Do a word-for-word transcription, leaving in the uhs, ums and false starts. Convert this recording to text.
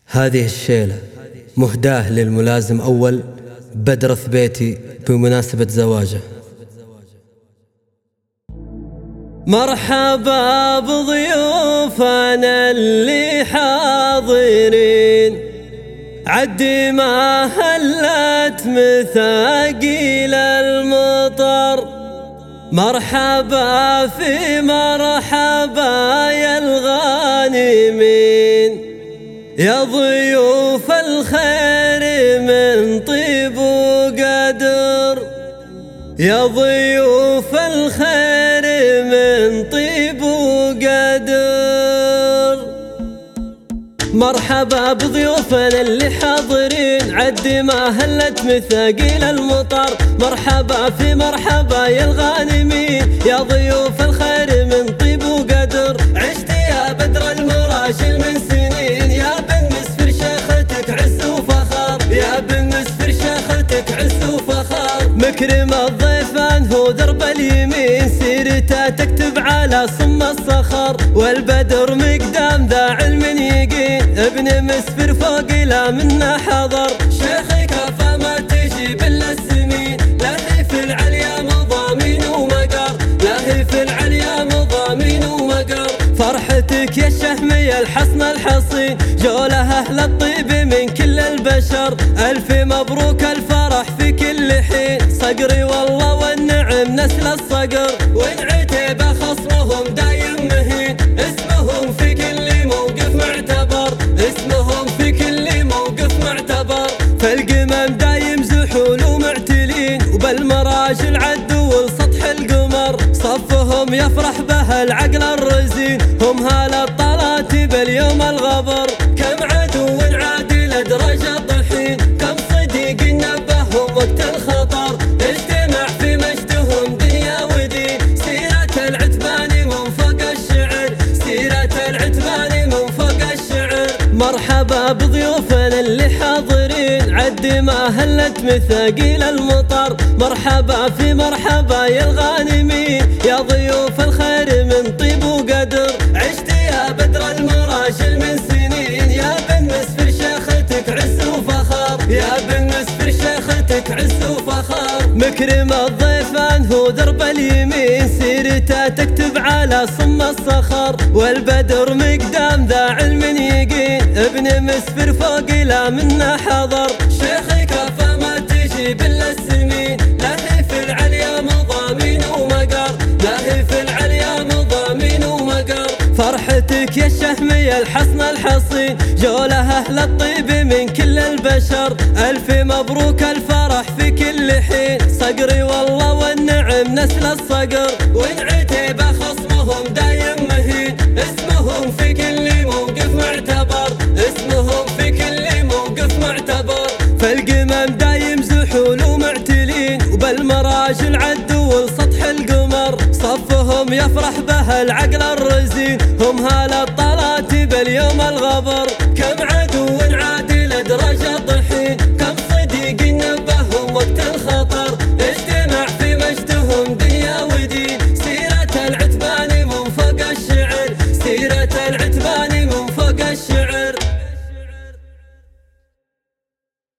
هذه الشيلة مهداة للملازم أول بدر ثبيتي بمناسبة زواجه. مرحبا بضيوفنا اللي حاضرين، عدي ما هلت مثاقيل المطر. مرحبا في مرحبا يا الغانمين، يا ضيوف الخير من طيب وقدر، يا ضيوف الخير من طيب وقدر. مرحبا بضيوفنا اللي حاضرين، عدي ما هلت مثاقيل المطر. مرحبا في مرحبا يا الغانمين، يا ضيوف الخير من طيب وقدر. عشت يا بدر المراشل من سنين، يا بن مسفر شيختك عز وفخر، يا بن مسفر شيختك عز وفخر. مكرم الضيفان هو درب اليمين، سيرته تكتب على صم الصخر. والبدر مقدام ذا علم يقين، ابن مسفر فوق لا منا حضر. شيخك فما تجي بلا السمين، لاهي في العليا مضامين ومقر، لاهي في العليا مضامين ومقر. فرحتك يا الشهمي الحصن الحصين، جوله أهل الطيب من كل البشر. ألف مبروك الفرح في كل حين، صقري والله والنعم نسل الصقر. وإن عتب خصمهم دايم مهين، اسمهم في كل موقف معتبر، اسمهم في كل موقف معتبر. فالقمم دايم زحول ومعتلين، وبالمراجل عدوا لسطح القمر. صفهم يفرح به العقل الرزين، هم هالا الطلاتب اليوم الغبر. كم عدو عادل أدرج الضحين، كم صديق نبههم وقت الخطر. اجتمع في مجدهم دنيا ودين، سيرة العتباني من فوق الشعر، سيرة العتباني من فوق الشعر. مرحبا بضيوفنا اللي حاضرين، عدي ما هلت مثاقيل المطر. مرحبا في مرحبا يا الغانمين، يا ضيوف الخير من طيب وقدر. عشت يا بدر المراشل من سنين، يا بن مسفر شيختك عز وفخر، يا بن مسفر شيختك عز وفخر. مكرم الضيفان هو درب اليمين، سيرته تكتب على صم الصخر. والبدر مقدام ذا علم يقين، ابن مسفر فوق لا منا حضر. شيخك فما تجي بلا السمين، لاهي في العليا مضامين ومقر، لاهي في العليا مضامين ومقر. فرحتك يا الشهمي الحصن الحصين، جوله أهل الطيب من كل البشر. ألف مبروك الفرح في كل حين، صقري والله والنعم نسل الصقر. وإن عتب خصمهم دايم مهين، اسمهم في كل موقف معتبر، اسمهم في كل موقف معتبر. فالقمم دايم زحول ومعتلين، وبالمراجل عدوا لسطح القمر. صفهم يفرح به العقل الرزين، هم هالا الطلاتب اليوم الغبر.